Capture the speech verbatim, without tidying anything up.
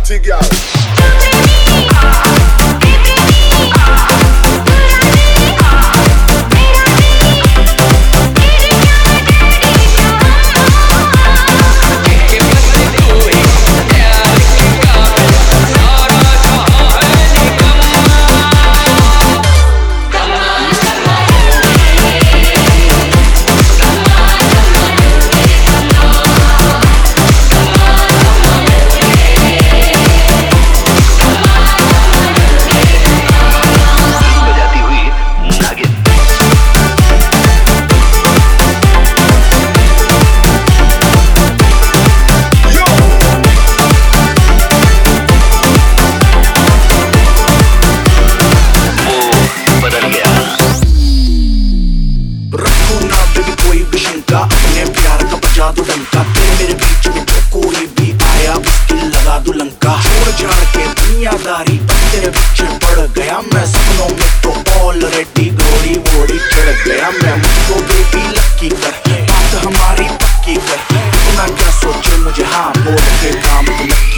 party girl. अपने प्यार का बजा दो डंका, तेरे मेरे बीच में जो कोई भी आया उसकी लगा दो लंका। छोड़ छाड़ के दुनियादारी तेरे पीछे पड़ गया मैं, सपनों में तो ऑलरेडी घोड़ी वोड़ी चढ़ गया मैं। मुझको बेबी लकी कर, बात हमारी पक्की कर, इतना क्या सोचे मुझे हाँ बोल के काम तो